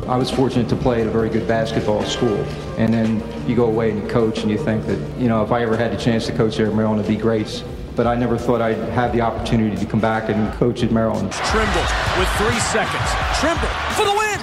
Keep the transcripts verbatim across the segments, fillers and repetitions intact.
I was fortunate to play at a very good basketball school. And then you go away and you coach and you think that, you know, if I ever had the chance to coach there at Maryland, it'd be great. But I never thought I'd have the opportunity to come back and coach at Maryland. Trimble with three seconds. Trimble for the win.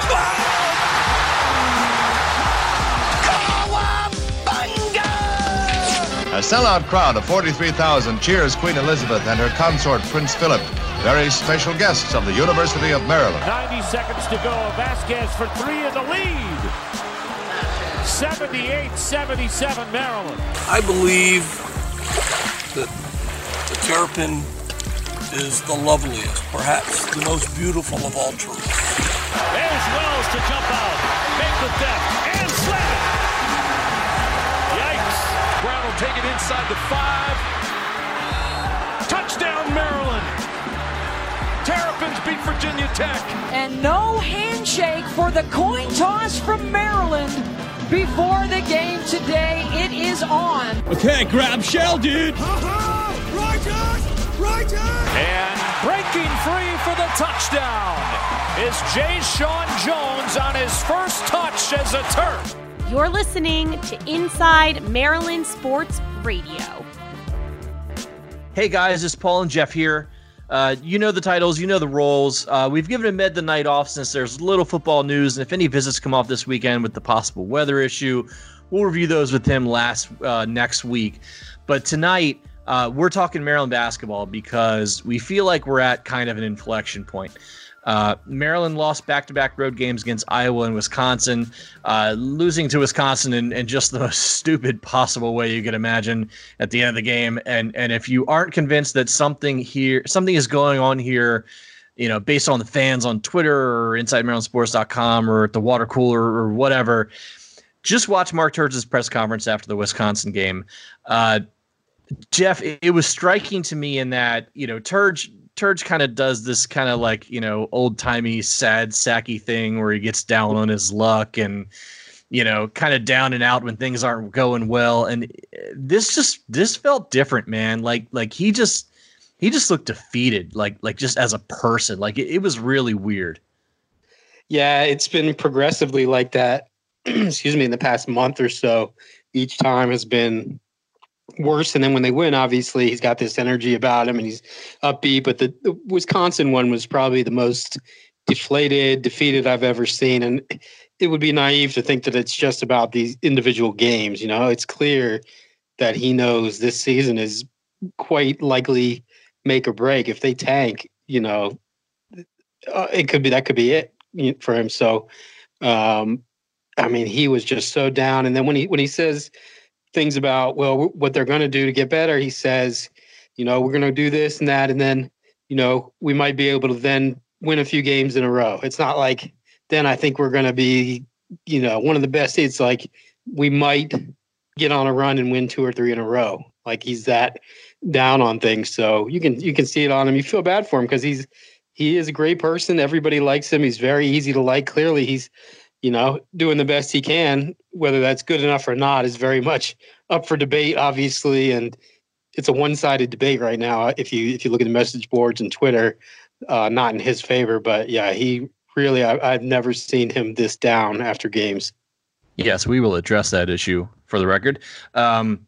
A sellout crowd of forty-three thousand cheers Queen Elizabeth and her consort Prince Philip, very special guests of the University of Maryland. ninety seconds to go. Vasquez for three in the lead. seventy-eight seventy-seven Maryland. I believe that the Terrapin is the loveliest, perhaps the most beautiful of all trees. There's Wells to jump out, make the depth, and slam it. Yikes. Brown will take it inside the five. Touchdown, Maryland. Terrapins beat Virginia Tech. And no handshake for the coin toss from Maryland before the game today. It is on. Okay, grab shell, dude. Righteous! Righteous! And breaking free for the touchdown is Jay Sean Jones on his first touch as a Terp. You're listening to Inside Maryland Sports Radio. Hey guys, it's Paul and Jeff here. Uh, you know the titles, you know the roles. Uh, we've given Ahmed the night off since there's little football news, and if any visits come off this weekend with the possible weather issue, we'll review those with him last uh, next week. But tonight, uh, we're talking Maryland basketball because we feel like we're at kind of an inflection point. Uh, Maryland lost back-to-back road games against Iowa and Wisconsin, uh, losing to Wisconsin in, in just the most stupid possible way you could imagine at the end of the game. And and if you aren't convinced that something here, something is going on here, you know, based on the fans on Twitter or inside maryland sports dot com or at the water cooler or whatever, just watch Mark Turge's press conference after the Wisconsin game. Uh, Jeff, it, it was striking to me in that, you know, Turge. Turge kind of does this kind of like, you know, old timey, sad, sacky thing where he gets down on his luck and, you know, kind of down and out when things aren't going well. And this just this felt different, man. Like like he just he just looked defeated, like like just as a person. Like it, it was really weird. Yeah, it's been progressively like that. Excuse me, in the past month or so. Each time has been worse, and then when they win, obviously he's got this energy about him and he's upbeat, but the, the Wisconsin one was probably the most deflated, defeated I've ever seen, and it would be naive to think that it's just about these individual games. You know, it's clear that he knows this season is quite likely make or break. If they tank, you know, uh, it could be that could be it for him. So um I mean, he was just so down, and then when he when he says things about, well, what they're going to do to get better, he says, you know, we're going to do this and that, and then, you know, we might be able to then win a few games in a row. It's not like then I think we're going to be, you know, one of the best. It's like we might get on a run and win two or three in a row. Like he's that down on things. So you can you can see it on him. You feel bad for him because he's he is a great person. Everybody likes him. He's very easy to like. Clearly, he's, you know, doing the best he can. Whether that's good enough or not is very much up for debate, obviously. And it's a one-sided debate right now. If you if you look at the message boards and Twitter, uh, not in his favor. But yeah, he really, I, I've never seen him this down after games. Yes, we will address that issue for the record. Um,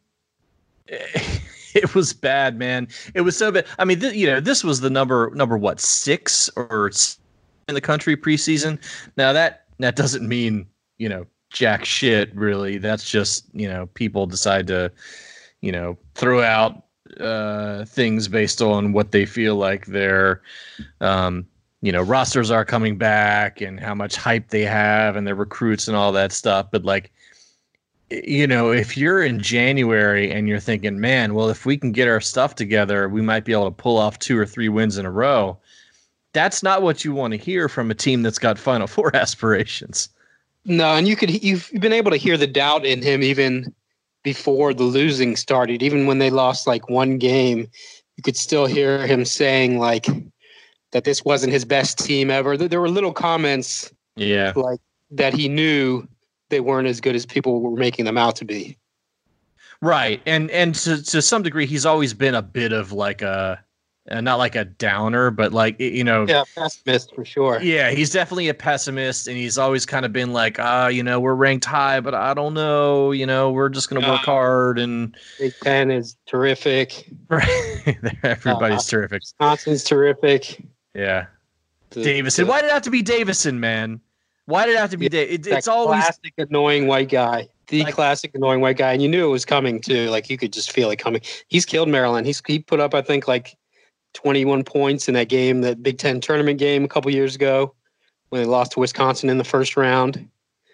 it was bad, man. It was so bad. I mean, th- you know, this was the number number what six or in the country preseason. Now that that doesn't mean, you know, jack shit, really. That's just, you know, people decide to, you know, throw out uh, things based on what they feel like their, um, you know, rosters are coming back and how much hype they have and their recruits and all that stuff. But like, you know, if you're in January and you're thinking, man, well, if we can get our stuff together, we might be able to pull off two or three wins in a row. That's not what you want to hear from a team that's got Final Four aspirations. No, and you could you've been able to hear the doubt in him even before the losing started. Even when they lost like one game, you could still hear him saying like that this wasn't his best team ever. There were little comments, yeah, like that he knew they weren't as good as people were making them out to be. Right, and and to to some degree, he's always been a bit of like a and not like a downer, but like, you know, yeah, pessimist for sure. Yeah, he's definitely a pessimist, and he's always kind of been like, ah, you know, we're ranked high, but I don't know, you know, we're just going to work uh, hard. And Big Ten is terrific. Everybody's uh, terrific. Wisconsin's terrific. Yeah, the, Davison. The, Why did it have to be Davison, man? Why did it have to be yeah, Davison? It, it's always classic annoying white guy. The like, classic annoying white guy, and you knew it was coming too. Like you could just feel it coming. He's killed Maryland. He's he put up, I think, like twenty-one points in that game, that Big Ten tournament game a couple years ago when they lost to Wisconsin in the first round.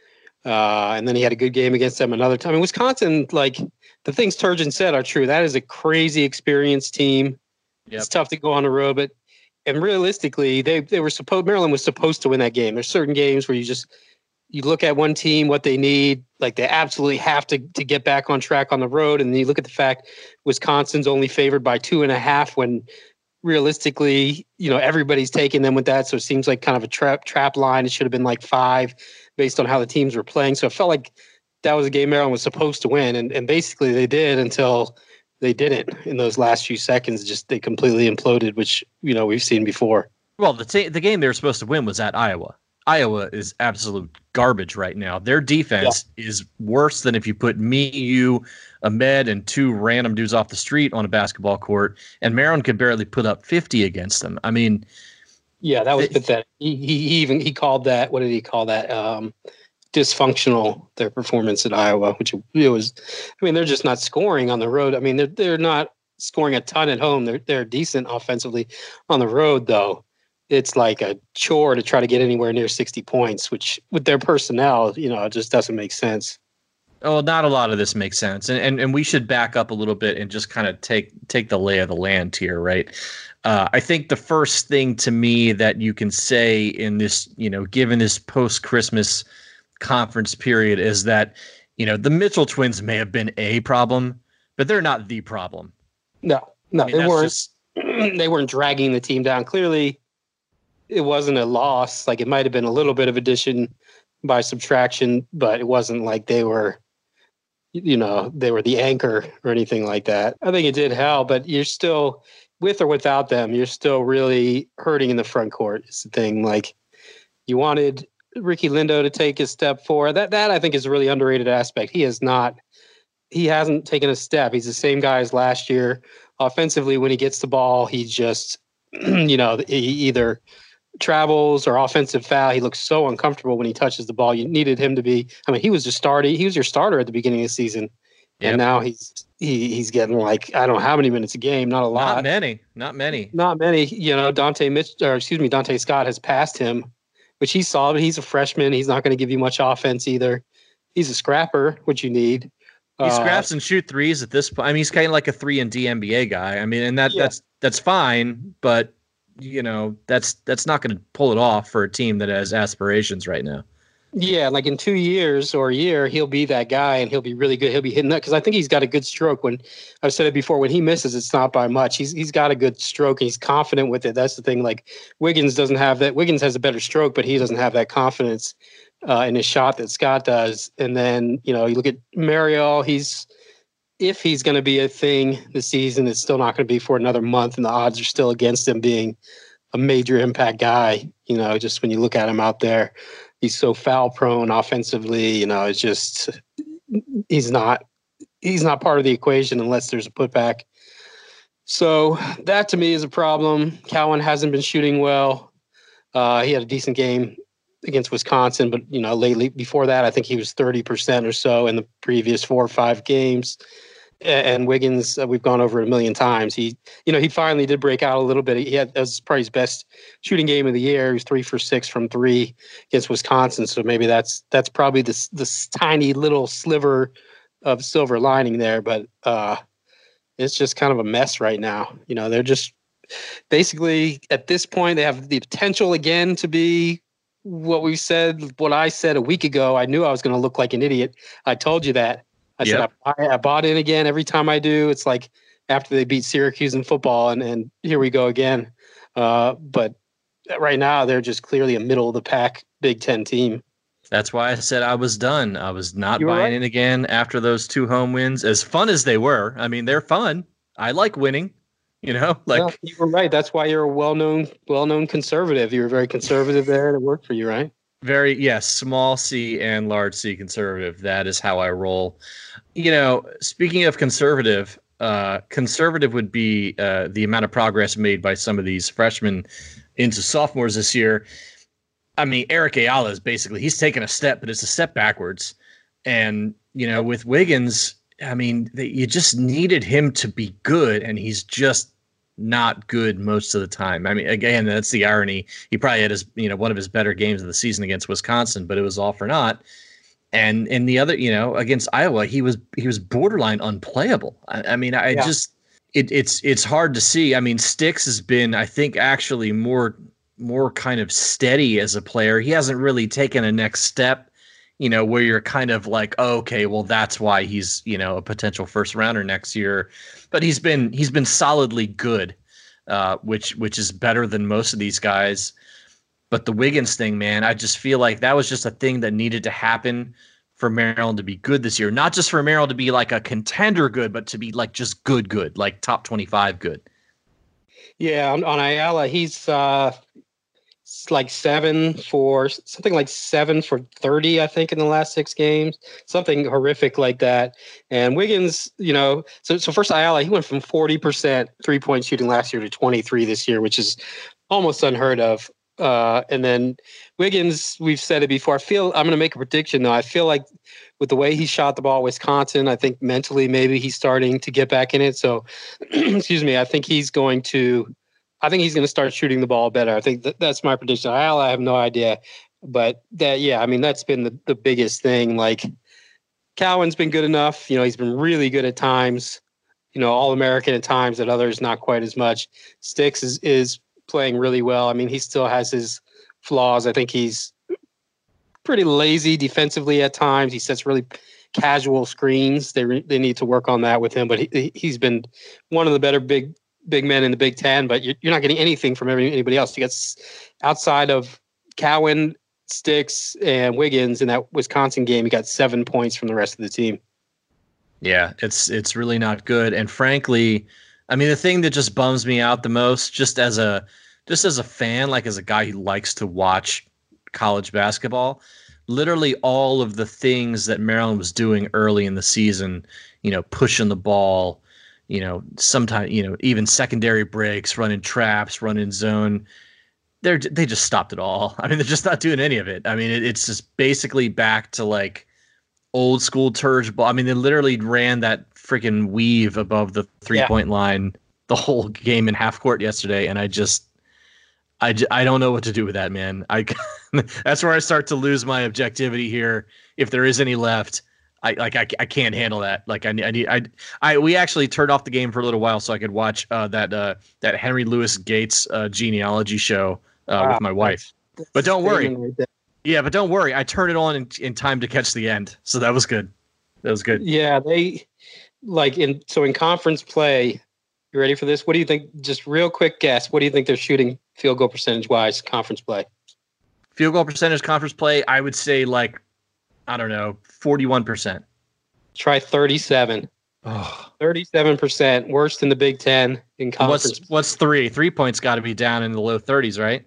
Uh, and then he had a good game against them another time. I mean, Wisconsin, like the things Turgeon said are true. That is a crazy experienced team. Yep. It's tough to go on the road, but and realistically, they they were supposed Maryland was supposed to win that game. There's certain games where you just you look at one team, what they need, like they absolutely have to to get back on track on the road, and then you look at the fact Wisconsin's only favored by two and a half when realistically, you know, everybody's taking them with that. So it seems like kind of a trap trap line. It should have been like five based on how the teams were playing. So it felt like that was a game Maryland was supposed to win. And, and basically they did until they didn't in those last few seconds. Just they completely imploded, which, you know, we've seen before. Well, the t- the game they were supposed to win was at Iowa. Iowa is absolute garbage right now. Their defense yeah. is worse than if you put me, you, Ahmed, and two random dudes off the street on a basketball court, and Maryland could barely put up fifty against them. I mean, yeah, that was it, pathetic. He, he even he called that. What did he call that? Um, dysfunctional. Their performance at Iowa, which it was. I mean, they're just not scoring on the road. I mean, they're they're not scoring a ton at home. They're they're decent offensively on the road, though. It's like a chore to try to get anywhere near sixty points, which with their personnel, you know, it just doesn't make sense. Oh, not a lot of this makes sense. And and, and we should back up a little bit and just kind of take take the lay of the land here, right? Uh, I think the first thing to me that you can say in this, you know, given this post-Christmas conference period is that, you know, the Mitchell twins may have been a problem, but they're not the problem. No, no, I mean, they weren't. Just, they weren't dragging the team down. Clearly, it wasn't a loss. Like it might have been a little bit of addition by subtraction, but it wasn't like they were, you know, they were the anchor or anything like that. I think it did help, but you're still, with or without them, you're still really hurting in the front court. It's the thing. Like you wanted Ricky Lindo to take a step forward. That that I think is a really underrated aspect. He has not, he hasn't taken a step. He's the same guy as last year. Offensively, when he gets the ball, he just, you know, he either travels or offensive foul. He looks so uncomfortable when he touches the ball. You needed him to be, I mean, he was just starting. He was your starter at the beginning of the season. Yep. And now he's, he, he's getting like, I don't know how many minutes a game, not a lot. Not many, not many, not many, you know, Dante Mitch, or excuse me, Dante Scott has passed him, which he's solid. He's a freshman. He's not going to give you much offense either. He's a scrapper, which you need. He uh, scraps and shoot threes at this point. I mean, he's kind of like a three and D N B A guy. I mean, and that yeah. that's, that's fine, but you know, that's that's not going to pull it off for a team that has aspirations right now. Yeah, like in two years or a year, he'll be that guy and he'll be really good. He'll be hitting that because I think he's got a good stroke. When I've said it before, when he misses, it's not by much. He's he's got a good stroke and he's confident with it. That's the thing. Like Wiggins doesn't have that. Wiggins has a better stroke, but he doesn't have that confidence uh, in his shot that Scott does. And then, you know, you look at Mario, he's if he's going to be a thing this season, it's still not going to be for another month, and the odds are still against him being a major impact guy. You know, just when you look at him out there, he's so foul prone offensively. You know, it's just he's not he's not part of the equation unless there's a putback. So that to me is a problem. Cowan hasn't been shooting well. Uh, he had a decent game against Wisconsin, but you know, lately before that, I think he was thirty percent or so in the previous four or five games. And Wiggins, uh, we've gone over it a million times. He, you know, he finally did break out a little bit. He had that was probably his best shooting game of the year. He was three for six from three against Wisconsin. So maybe that's that's probably this this tiny little sliver of silver lining there. But uh, it's just kind of a mess right now. You know, they're just basically at this point they have the potential again to be what we said. What I said a week ago. I knew I was going to look like an idiot. I told you that. I yep. said, I, I bought in again. Every time I do, it's like after they beat Syracuse in football, and, and here we go again. Uh, but right now, they're just clearly a middle of the pack Big Ten team. That's why I said I was done. I was not buying right. in again after those two home wins, as fun as they were. I mean, they're fun. I like winning. You know, like well, you were right. That's why you're a well-known, well-known conservative. You were very conservative there, and it worked for you, right? Very, yes, small C and large C conservative. That is how I roll. You know, speaking of conservative, uh, conservative would be uh, the amount of progress made by some of these freshmen into sophomores this year. I mean, Eric Ayala is basically, he's taken a step, but it's a step backwards. And, you know, with Wiggins, I mean, they, you just needed him to be good, and he's just not good most of the time. I mean, again, that's the irony. He probably had his, you know, one of his better games of the season against Wisconsin, but it was all for naught. And in the other, you know, against Iowa, he was he was borderline unplayable. I, I mean, I yeah. just it, it's it's hard to see. I mean, Sticks has been, I think, actually more more kind of steady as a player. He hasn't really taken a next step, you know, where you're kind of like, oh, okay, well, that's why he's, you know, a potential first rounder next year. But he's been he's been solidly good, uh, which which is better than most of these guys. But the Wiggins thing, man, I just feel like that was just a thing that needed to happen for Maryland to be good this year. Not just for Maryland to be like a contender good, but to be like just good, good, like top twenty-five good. Yeah, on, on Ayala, he's uh, like seven for something like seven for thirty, I think, in the last six games, something horrific like that. And Wiggins, you know, so so first Ayala, he went from forty percent three point shooting last year to twenty-three this year, which is almost unheard of. Uh, and then Wiggins, we've said it before. I feel I'm going to make a prediction though. I feel like with the way he shot the ball at Wisconsin, I think mentally maybe he's starting to get back in it. So, excuse me, I think he's going to. I think he's going to start shooting the ball better. I think that, that's my prediction. I, I have no idea, but that, yeah, I mean, that's been the, the biggest thing. Like Cowan's been good enough. You know, he's been really good at times, you know, All-American at times, at others, not quite as much. Sticks is, is playing really well. I mean, he still has his flaws. I think he's pretty lazy defensively at times. He sets really casual screens. They re, they need to work on that with him, but he, he's been one of the better big, big men in the Big Ten, but you're, you're not getting anything from anybody else. You got outside of Cowan, Sticks, and Wiggins in that Wisconsin game, you got seven points from the rest of the team. Yeah, it's it's really not good. And frankly, I mean, the thing that just bums me out the most, just as a just as a fan, like as a guy who likes to watch college basketball, literally all of the things that Maryland was doing early in the season, you know, pushing the ball, you know, sometimes, you know, even secondary breaks, running traps, running zone. They're they just stopped it all. I mean, they're just not doing any of it. I mean, it, it's just basically back to like old school Turge ball. I mean, they literally ran that freaking weave above the three yeah. point line the whole game in half court yesterday, and I just, I, I don't know what to do with that, man. I that's where I start to lose my objectivity here, if there is any left. I like I, I can't handle that. Like I I need I I we actually turned off the game for a little while so I could watch uh, that uh, that Henry Louis Gates uh, genealogy show uh, wow. with my wife. That's but don't worry, right yeah, but don't worry. I turned it on in, in time to catch the end, so that was good. That was good. Yeah, they like in so in conference play. You ready for this? What do you think? Just real quick guess. What do you think they're shooting field goal percentage wise? Conference play. Field goal percentage conference play. I would say like. I don't know, forty-one percent. Try thirty-seven. Oh. thirty-seven percent, worse than the Big Ten in conference. What's, what's three? Three points got to be down in the low thirties, right?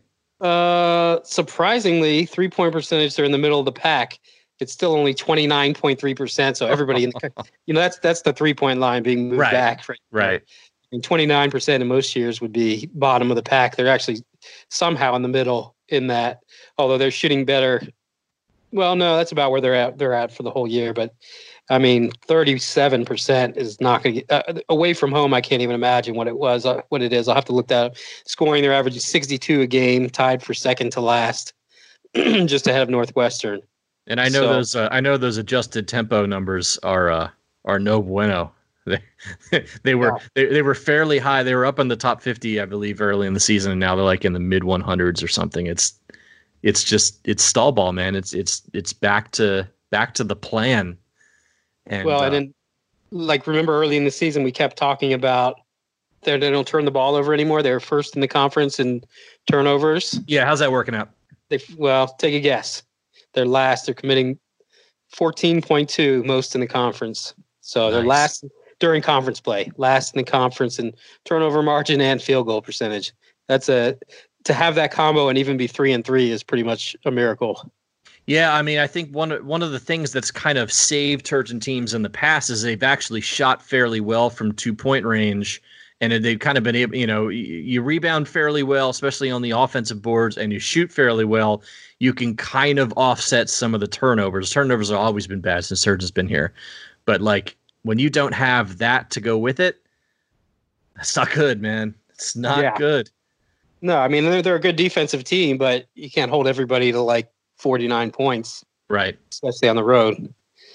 Uh, surprisingly, three-point percentage, they're in the middle of the pack. It's still only twenty-nine point three percent, so everybody, in the, you know, that's that's the three-point line being moved right. back. Right. right. And twenty-nine percent in most years would be bottom of the pack. They're actually somehow in the middle in that, although they're shooting better. Well, no, that's about where they're at. They're at for the whole year. But I mean, thirty-seven percent is not going to get uh, away from home. I can't even imagine what it was, uh, what it is. I'll have to look that up. Scoring, their average is sixty-two a game, tied for second to last, just ahead of Northwestern. And I know so, those. Uh, I know those adjusted tempo numbers are uh, are no bueno. They they were yeah. they, they were fairly high. They were up in the top fifty, I believe, early in the season, and now they're like in the mid one hundreds or something. It's It's just it's stall ball, man. It's it's it's back to back to the plan. And, well, uh, and then like remember early in the season we kept talking about they they don't turn the ball over anymore. They were first in the conference in turnovers. Yeah, how's that working out? They well, take a guess. They're last. They're committing fourteen point two most in the conference. So nice. they're last. during conference play, last in the conference in turnover margin and field goal percentage. That's a to have that combo and even be three and three is pretty much a miracle. Yeah, I mean, I think one one of the things that's kind of saved Turgeon teams in the past is they've actually shot fairly well from two point range, and they've kind of been able, you know, you, you rebound fairly well, especially on the offensive boards, and you shoot fairly well. You can kind of offset some of the turnovers. Turnovers have always been bad since Turgeon's been here, but like when you don't have that to go with it, that's not good, man. It's not yeah. good. No, I mean, they're, they're a good defensive team, but you can't hold everybody to like forty-nine points. Right. Especially on the road.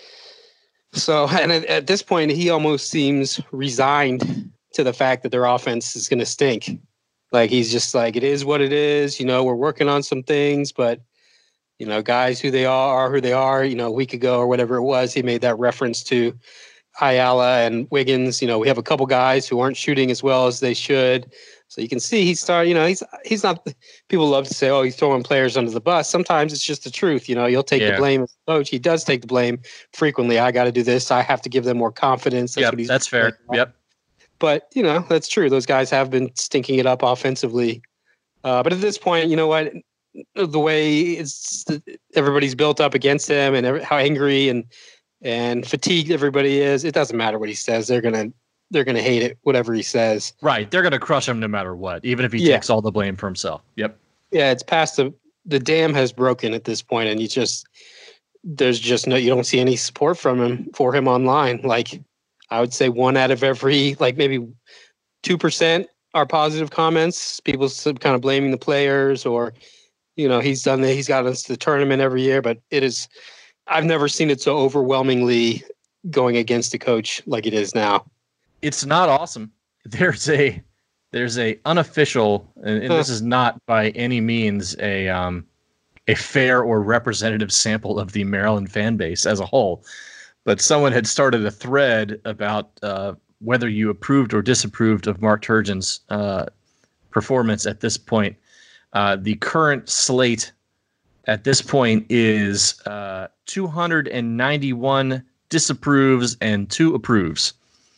So, and at, at this point, he almost seems resigned to the fact that their offense is going to stink. Like, he's just like, it is what it is. You know, we're working on some things, but, you know, guys who they are, who they are, you know, a week ago or whatever it was, he made that reference to Ayala and Wiggins. You know, we have a couple guys who aren't shooting as well as they should. So you can see he's starting, you know, he's he's not, people love to say, oh, he's throwing players under the bus. Sometimes it's just the truth. You know, you'll take yeah. the blame as a coach. He does take the blame frequently. I got to do this. I have to give them more confidence. That's, yep, what he's that's fair. About. Yep. But, you know, that's true. Those guys have been stinking it up offensively. Uh, but at this point, you know what, the way it's everybody's built up against him and every, how angry and, and fatigued everybody is, it doesn't matter what he says. They're going to, they're going to hate it, whatever he says. Right. They're going to crush him no matter what, even if he yeah. takes all the blame for himself. Yep. Yeah. It's past the, the dam has broken at this point, and you just, there's just no, you don't see any support from him for him online. Like, I would say one out of every, like maybe two percent are positive comments. People kind of blaming the players, or, you know, he's done that. He's got us to the tournament every year, but it is, I've never seen it so overwhelmingly going against the coach like it is now. It's not awesome. There's a, there's a unofficial, and, and this is not by any means a, um, a fair or representative sample of the Maryland fan base as a whole. But someone had started a thread about uh, whether you approved or disapproved of Mark Turgeon's uh, performance at this point. Uh, the current slate at this point is uh, two hundred ninety-one disapproves and two approves.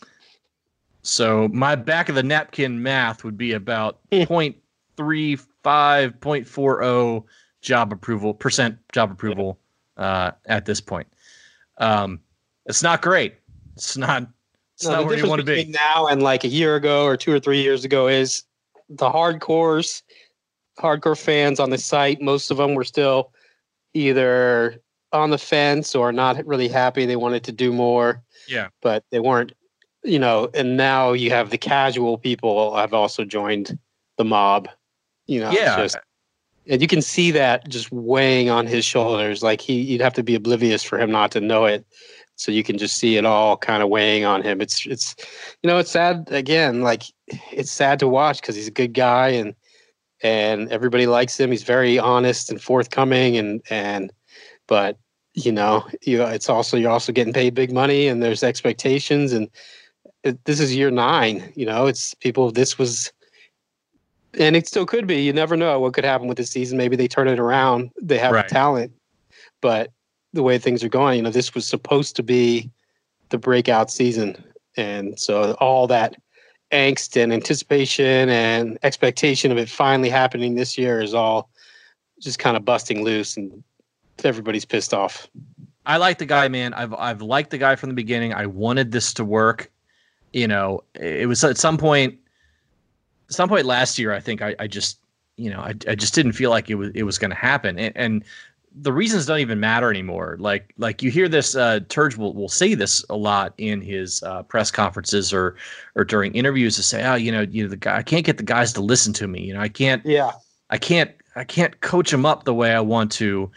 So my back of the napkin math would be about zero point three five, zero point four zero job approval, percent job approval uh, at this point. Um, It's not great. It's not. It's no, not where you want to be now. And like a year ago or two or three years ago is the hardcores, hardcore fans on the site. Most of them were still either on the fence or not really happy. They wanted to do more. Yeah, but they weren't. You know, and now you have the casual people have also joined the mob. You know, yeah. Just, and you can see that just weighing on his shoulders. Like he, you'd have to be oblivious for him not to know it. So you can just see it all kind of weighing on him. It's, it's, you know, it's sad again, like it's sad to watch because he's a good guy and, and everybody likes him. He's very honest and forthcoming and, and, but you know, you, it's also, you're also getting paid big money and there's expectations and it, this is year nine, you know, it's people, this was, and it still could be, you never know what could happen with this season. Maybe they turn it around. They have right. talent, but the way things are going, you know, this was supposed to be the breakout season. And so all that angst and anticipation and expectation of it finally happening this year is all just kind of busting loose and everybody's pissed off. I like the guy, man. I've, I've liked the guy from the beginning. I wanted this to work. You know, it was at some point, some point last year, I think I, I just, you know, I, I just didn't feel like it was, it was going to happen. And, and the reasons don't even matter anymore. Like, like you hear this, uh, Turge will, will say this a lot in his uh, press conferences or, or during interviews to say, oh, you know, you know, the guy, I can't get the guys to listen to me. You know, I can't, yeah, I can't, I can't coach them up the way I want to.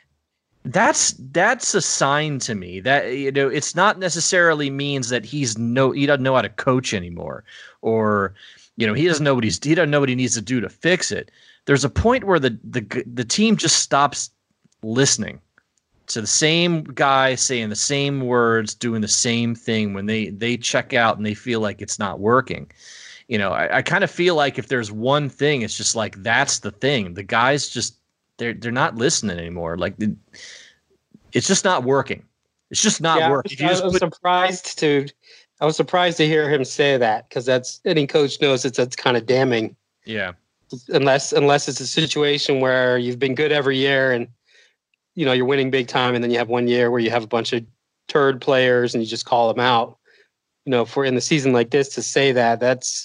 That's, that's a sign to me that, you know, it's not necessarily means that he's no, he doesn't know how to coach anymore, or, you know, he doesn't know what he's, he doesn't know what he needs to do to fix it. There's a point where the, the, the team just stops listening to the same guy saying the same words, doing the same thing when they, they check out and they feel like it's not working. You know, I, I kind of feel like if there's one thing, it's just like, that's the thing. The guys just, they're, they're not listening anymore. Like it, it's just not working. It's just not yeah, working. I was, I was put, surprised to, I was surprised to hear him say that because that's any coach knows it's that's kind of damning. Yeah. Unless unless it's a situation where you've been good every year and you know you're winning big time, and then you have one year where you have a bunch of turd players and you just call them out. You know, for in the season like this to say that, that's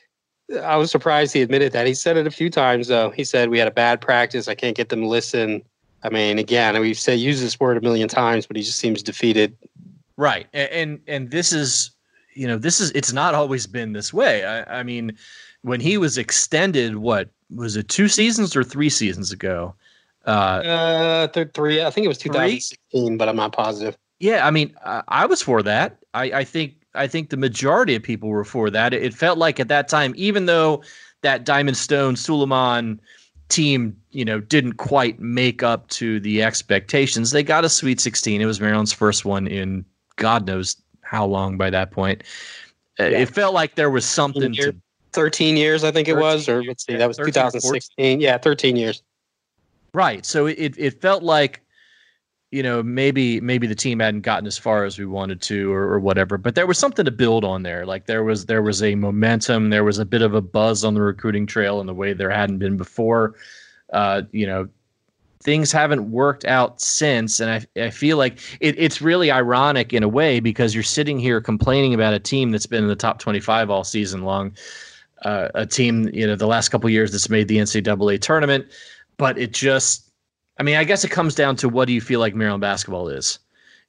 I was surprised he admitted that. He said it a few times though. He said we had a bad practice. I can't get them to listen. I mean, again, we've said use this word a million times, but he just seems defeated. Right, and and, and this is. You know, this is, it's not always been this way. I, I mean, when he was extended, what was it, two seasons or three seasons ago? Uh, uh th- three, I think it was two thousand sixteen, three? But I'm not positive. Yeah. I mean, I, I was for that. I, I think, I think the majority of people were for that. It, it felt like at that time, even though that Diamond Stone Suleiman team, you know, didn't quite make up to the expectations, they got a Sweet sixteen. It was Maryland's first one in God knows how long by that point. Yeah. It felt like there was something year, to thirteen years, I think it was, or let's see, that was two thousand sixteen. Yeah, thirteen years. Right. So it it felt like, you know, maybe maybe the team hadn't gotten as far as we wanted to or, or whatever, but there was something to build on there. Like there was there was a momentum, there was a bit of a buzz on the recruiting trail in the way there hadn't been before. Uh, you know, things haven't worked out since, and I I feel like it, it's really ironic in a way because you're sitting here complaining about a team that's been in the top twenty-five all season long, uh, a team, you know, the last couple of years that's made the N C double A tournament, but it just, I mean, I guess it comes down to what do you feel like Maryland basketball is?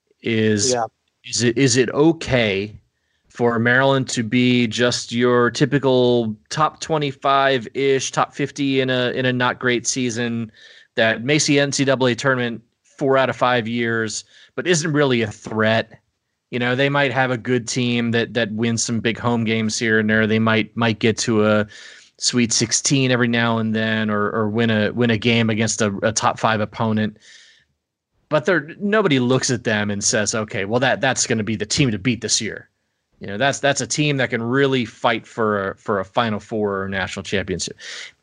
Is yeah. is it is it okay for Maryland to be just your typical top twenty-five-ish, top fifty in a in a not great season that makes the N C double A tournament four out of five years, but isn't really a threat? You know, they might have a good team that that wins some big home games here and there. They might might get to a Sweet sixteen every now and then, or or win a win a game against a, a top five opponent. But there nobody looks at them and says, okay, well that that's going to be the team to beat this year. You know, that's that's a team that can really fight for a, for a Final Four or national championship.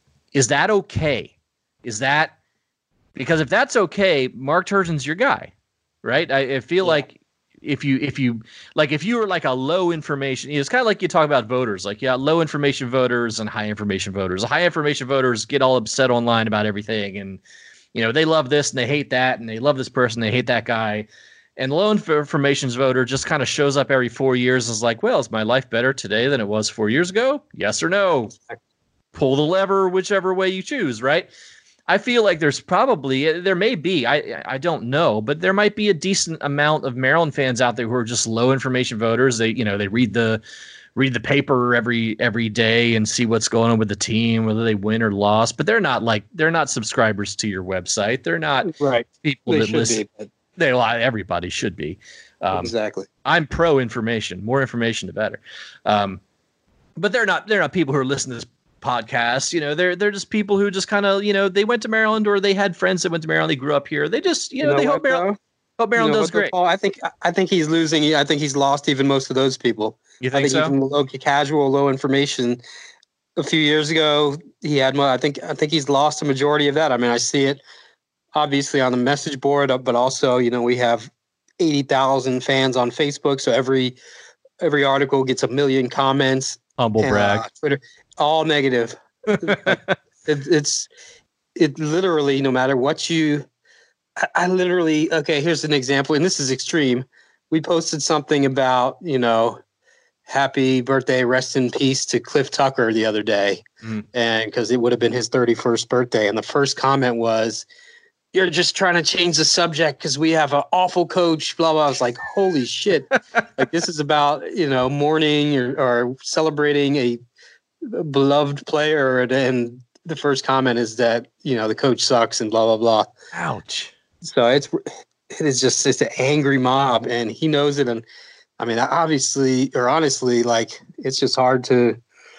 Is that okay? Is that Because if that's okay, Mark Turgeon's your guy, right? I, I feel yeah. like if you if you like if you were like a low information, it's kind of like you talk about voters, like yeah, low information voters and high information voters. High information voters get all upset online about everything, and you know they love this and they hate that, and they love this person, they hate that guy. And low information voter just kind of shows up every four years and is like, well, is my life better today than it was four years ago? Yes or no? Pull the lever whichever way you choose, right? I feel like there's probably, there may be, I I don't know, but there might be a decent amount of Maryland fans out there who are just low information voters. They, you know, they read the read the paper every every day and see what's going on with the team, whether they win or lost. But they're not like they're not subscribers to your website. They're not right. people they that listen. Be, but... They everybody should be. Um, exactly. I'm pro information. More information, the better. Um, but they're not they're not people who are listening to this podcast. You know, they're they're just people who just kind of, you know, they went to Maryland or they had friends that went to Maryland. They grew up here. They just, you know, you know they hope Maryland, hope Maryland you know does great. Paul, I think I think he's losing. I think he's lost even most of those people. You think, I think so? Even low casual, low information. A few years ago, he had. I think I think he's lost a majority of that. I mean, I see it obviously on the message board, but also, you know, we have eighty thousand fans on Facebook, so every every article gets a million comments. Humble and, brag. Uh, Twitter, all negative. it, it's it literally, no matter what you, I, I literally, okay, here's an example, and this is extreme. We posted something about, you know, happy birthday, rest in peace to Cliff Tucker the other day, mm. and because it would have been his thirty-first birthday, and the first comment was, "You're just trying to change the subject because we have an awful coach." Blah blah. I was like, "Holy shit!" Like this is about, you know, mourning or, or celebrating a beloved player, and, and the first comment is that, you know, the coach sucks and blah blah blah. Ouch. So it's it is just it's an angry mob, and he knows it. And I mean, obviously or honestly, like it's just hard to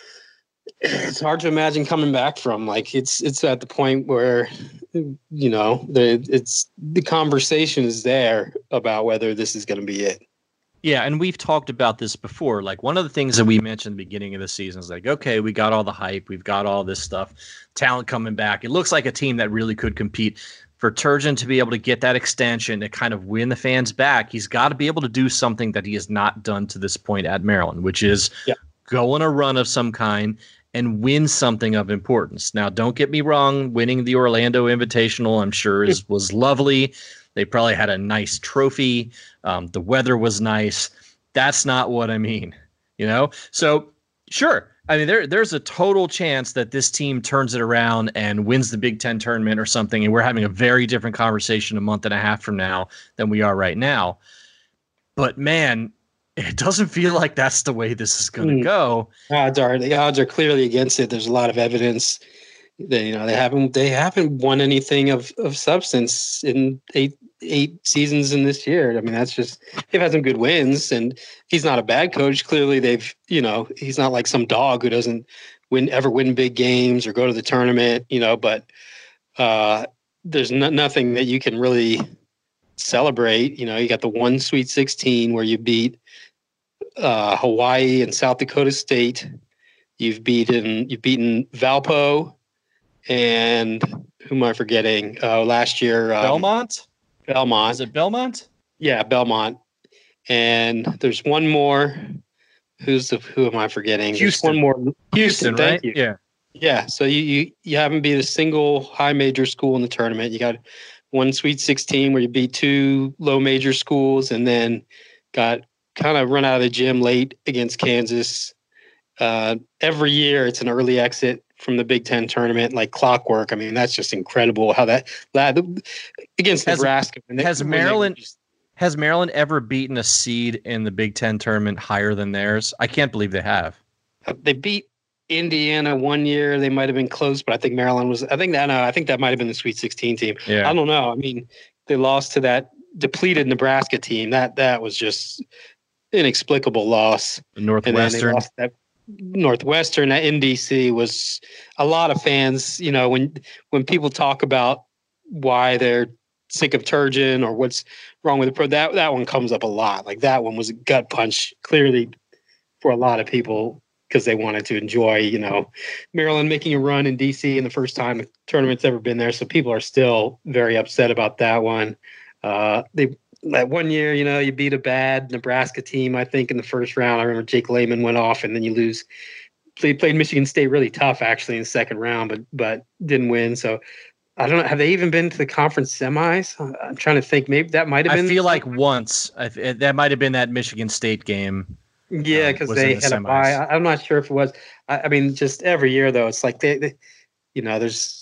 it's hard to imagine coming back from. Like it's it's at the point where, you know, the it's the conversation is there about whether this is going to be it. Yeah, and we've talked about this before. Like one of the things that we mentioned at the beginning of the season is like, okay, we got all the hype, we've got all this stuff, talent coming back. It looks like a team that really could compete. for Turgeon to be able to get that extension to kind of win the fans back, he's got to be able to do something that he has not done to this point at Maryland, which is yeah. go on a run of some kind and win something of importance. Now, don't get me wrong, winning the Orlando Invitational, I'm sure, is was lovely. They probably had a nice trophy. Um, the weather was nice. That's not what I mean, you know? So, sure. I mean, there there's a total chance that this team turns it around and wins the Big Ten tournament or something, and we're having a very different conversation a month and a half from now than we are right now. But, man, it doesn't feel like that's the way this is going to mm. go. Odds are the odds are clearly against it. There's a lot of evidence that, you know, they haven't they haven't won anything of, of substance in eight eight seasons in this year. I mean, that's just, they've had some good wins, and he's not a bad coach. Clearly they've, you know, he's not like some dog who doesn't win, ever win big games or go to the tournament, you know, but uh, there's no, nothing that you can really celebrate. You know, you got the one Sweet sixteen where you beat uh, Hawaii and South Dakota State. You've beaten, you've beaten Valpo and who am I forgetting? Uh, last year, um, Belmont. Belmont. Is it Belmont? Yeah, Belmont. And there's one more. Who's the? Who am I forgetting? Houston. There's one more. Houston, Houston right? Thank you. Yeah. Yeah. So you, you you haven't beat a single high major school in the tournament. You got one Sweet sixteen where you beat two low major schools, and then got kind of run out of the gym late against Kansas. Uh, every year, it's an early exit from the Big Ten tournament, like clockwork. I mean, that's just incredible how that lad against has, Nebraska. Has Maryland just, has Maryland ever beaten a seed in the Big Ten tournament higher than theirs? I can't believe they have. They beat Indiana one year. They might have been close, but I think Maryland was. I think that. No, I think that might have been the Sweet sixteen team. Yeah. I don't know. I mean, they lost to that depleted Nebraska team. That that was just inexplicable loss. The Northwestern. And then they lost that Northwestern at N D C was a lot of fans. You know, when when people talk about why they're sick of Turgeon or what's wrong with the pro, that that one comes up a lot. Like that one was a gut punch, clearly for a lot of people because they wanted to enjoy, you know, Maryland making a run in D C in the first time the tournament's ever been there. So people are still very upset about that one. Uh, they. That one year, you know, you beat a bad Nebraska team, I think, in the first round. I remember Jake Layman went off, and then you lose. They played Michigan State really tough, actually, in the second round, but but didn't win. So I don't know. Have they even been to the conference semis? I'm trying to think. Maybe that might have been. I feel like once. I, that might have been that Michigan State game. Yeah, because um, they the had semis. a bye. I'm not sure if it was. I, I mean, just every year, though, it's like they, they you know, there's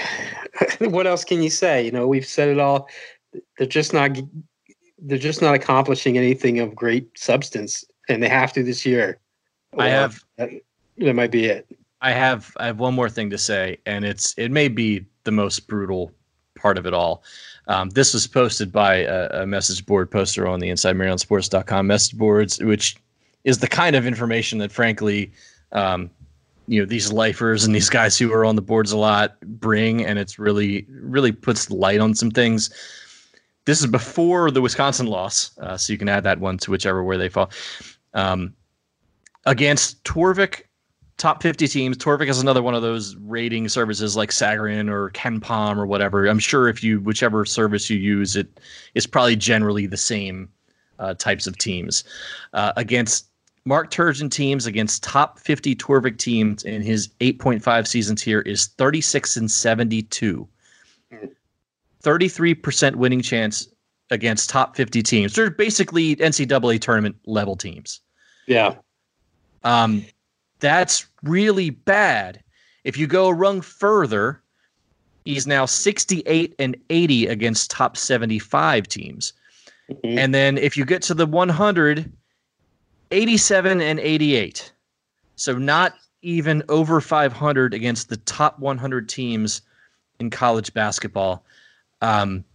– what else can you say? You know, we've said it all. They're just not – they're just not accomplishing anything of great substance, and they have to this year. I have that, that might be it. I have I have one more thing to say, and it's it may be the most brutal part of it all. Um, this was posted by a, a message board poster on the Inside Maryland Sports dot com message boards, which is the kind of information that, frankly, um, you know, these lifers and these guys who are on the boards a lot bring, and it's really really puts light on some things. This is before the Wisconsin loss, uh, so you can add that one to whichever where they fall. Um, against Torvik, top fifty teams. Torvik is another one of those rating services like Sagarin or KenPom or whatever. I'm sure if you whichever service you use, it is probably generally the same uh, types of teams. Uh, against Mark Turgeon teams, against top fifty Torvik teams in his eight point five seasons here is thirty-six and seventy-two. thirty-three percent winning chance against top fifty teams. They're basically N C double A tournament level teams. Yeah. Um, that's really bad. If you go a rung further, he's now sixty-eight and eighty against top seventy-five teams. Mm-hmm. And then if you get to the one hundred, eighty-seven and eighty-eight. So not even over five hundred against the top one hundred teams in college basketball. Um,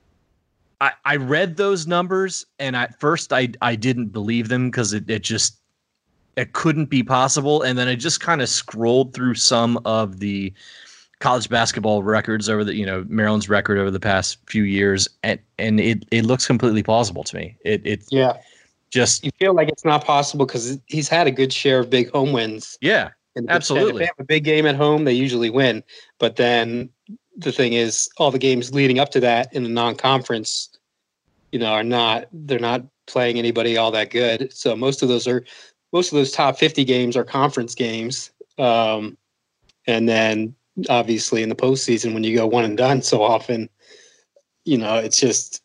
I, I read those numbers, and at first I I didn't believe them because it, it just it couldn't be possible. And then I just kind of scrolled through some of the college basketball records over the you know Maryland's record over the past few years, and and it it looks completely plausible to me. It it yeah, just you feel like it's not possible because he's had a good share of big home wins. Yeah, absolutely. If they have a big game at home, they usually win, but then the thing is, all the games leading up to that in the non-conference, you know, are not they're not playing anybody all that good. So most of those are most of those top fifty games are conference games. Um, and then obviously in the postseason, when you go one and done so often, you know, it's just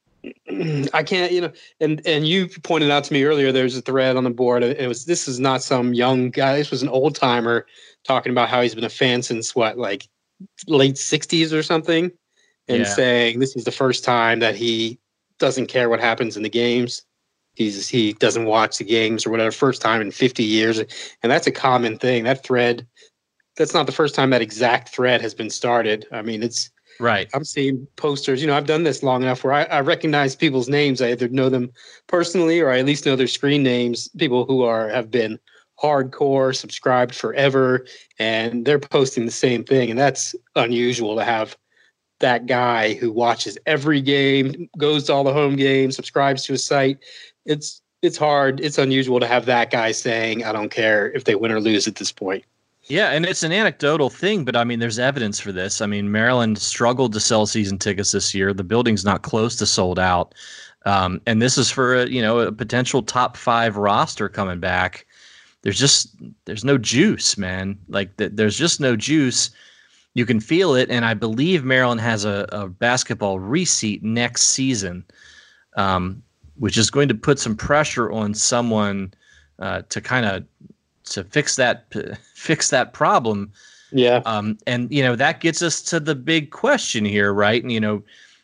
I can't, you know, and and you pointed out to me earlier, there's a thread on the board. It was this is not some young guy. This was an old timer talking about how he's been a fan since what, like late sixties or something, and yeah. saying this is the first time that he doesn't care what happens in the games. He's he doesn't watch the games or whatever. First time in fifty years, and that's a common thing. That thread, that's not the first time that exact thread has been started. I mean, it's. Right. I'm seeing posters. You know, I've done this long enough where I, I recognize people's names. I either know them personally or I at least know their screen names, people who are have been hardcore, subscribed forever, and they're posting the same thing. And that's unusual to have that guy who watches every game, goes to all the home games, subscribes to a site. It's it's hard. It's unusual to have that guy saying, I don't care if they win or lose at this point. Yeah, and it's an anecdotal thing, but I mean, there's evidence for this. I mean, Maryland struggled to sell season tickets this year. The building's not close to sold out, um, and this is for a, you know a potential top five roster coming back. There's just there's no juice, man. Like th- there's just no juice. You can feel it, and I believe Maryland has a, a basketball reseat next season, um, which is going to put some pressure on someone uh, to kind of. to fix that fix that problem. Yeah. Um, and, you know, that gets us to the big question here, right? And, you know,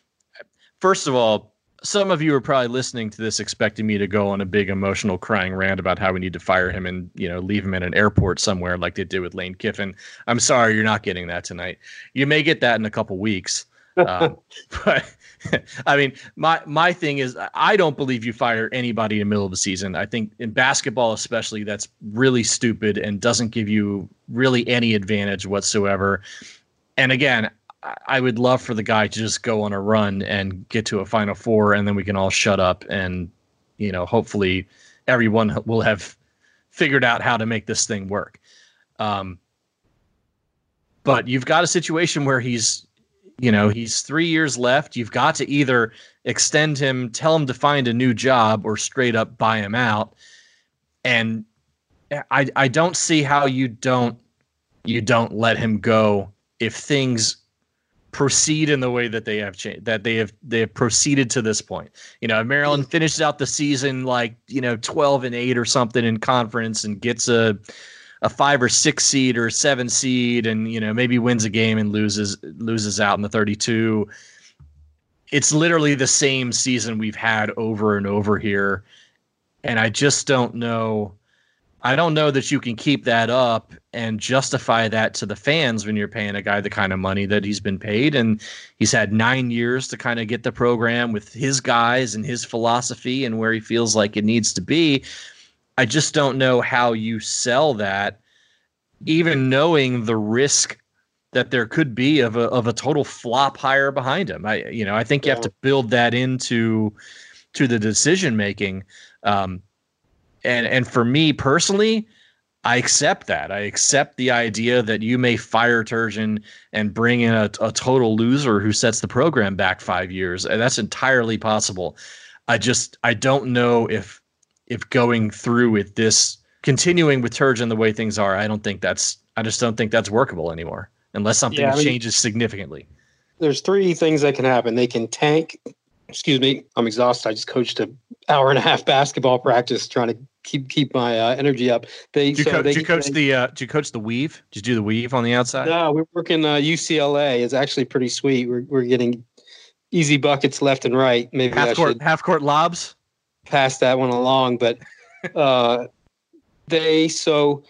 first of all, some of you are probably listening to this expecting me to go on a big emotional crying rant about how we need to fire him and, you know, leave him in an airport somewhere like they did with Lane Kiffin. I'm sorry, you're not getting that tonight. You may get that in a couple weeks. Um, but I mean, my my thing is, I don't believe you fire anybody in the middle of the season. I think in basketball, especially, that's really stupid and doesn't give you really any advantage whatsoever. And again, I would love for the guy to just go on a run and get to a Final Four, and then we can all shut up and, you know, hopefully everyone will have figured out how to make this thing work. Um, but you've got a situation where he's, you know, he's three years left. You've got to either extend him, tell him to find a new job, or straight up buy him out. And I I don't see how you don't you don't let him go if things proceed in the way that they have changed, that they have they have proceeded to this point. You know, Maryland finishes out the season like, you know, twelve and eight or something in conference and gets a a five or six seed or seven seed, and, you know, maybe wins a game and loses loses out in the thirty-two. It's literally the same season we've had over and over here. And I just don't know. I don't know that you can keep that up and justify that to the fans when you're paying a guy the kind of money that he's been paid. And he's had nine years to kind of get the program with his guys and his philosophy and where he feels like it needs to be. I just don't know how you sell that, even knowing the risk that there could be of a of a total flop hire behind him. I you know I think you have to build that into to the decision making. Um, and and for me personally, I accept that. I accept the idea that you may fire Turgeon and bring in a, a total loser who sets the program back five years. And that's entirely possible. I just I don't know if. If going through with this, continuing with Turgeon the way things are, I don't think that's, I just don't think that's workable anymore unless something yeah, I mean, changes significantly. There's three things that can happen. They can tank. Excuse me, I'm exhausted. I just coached an hour and a half basketball practice trying to keep keep my uh, energy up. They, did you, so co- they, did you coach they, the? Uh, did you coach the weave? Did you do the weave on the outside? No, we're working uh, U C L A. It's actually pretty sweet. We're we're getting easy buckets left and right. Maybe half I court should half court lobs. Pass that one along, but uh, they so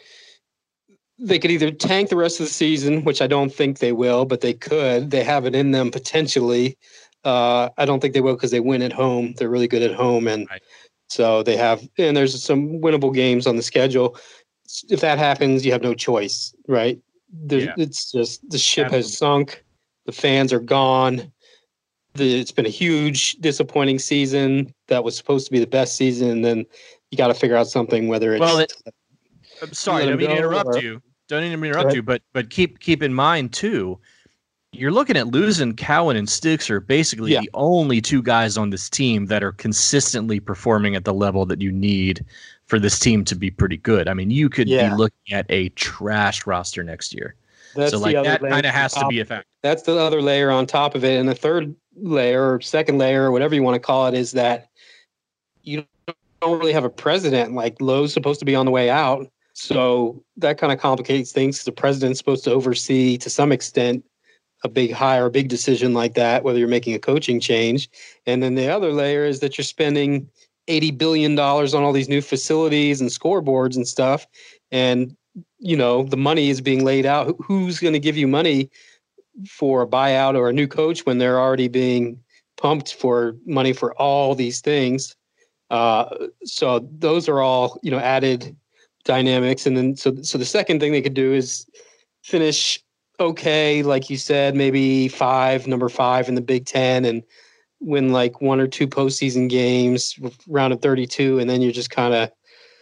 they could either tank the rest of the season, which I don't think they will, but they could. They have it in them potentially. Uh, I don't think they will because they win at home. They're really good at home, and right. so they have. And there's some winnable games on the schedule. If that happens, you have no choice, right? Yeah. It's just the ship Absolutely. has sunk. The fans are gone. The, it's been a huge disappointing season that was supposed to be the best season, and then you got to figure out something. Whether it's well, it, I'm sorry, I don't mean to interrupt or, you. Don't mean to interrupt you, but but keep keep in mind too, you're looking at losing Cowan and Sticks are basically yeah. the only two guys on this team that are consistently performing at the level that you need for this team to be pretty good. I mean, you could yeah. be looking at a trash roster next year. That's so like that kind of has to be a fact. That's the other layer on top of it. And the third layer or second layer or whatever you want to call it is that you don't really have a president. Like Lowe's supposed to be on the way out. So that kind of complicates things. The president's supposed to oversee to some extent a big hire, a big decision like that, whether you're making a coaching change. And then the other layer is that you're spending eighty billion dollars on all these new facilities and scoreboards and stuff. And, you know, the money is being laid out. Who's going to give you money for a buyout or a new coach when they're already being pumped for money for all these things? Uh, so those are all, you know, added dynamics. And then so so the second thing they could do is finish okay, like you said, maybe five, number five in the Big Ten, and win like one or two postseason games, round of thirty-two, and then you're just kind of,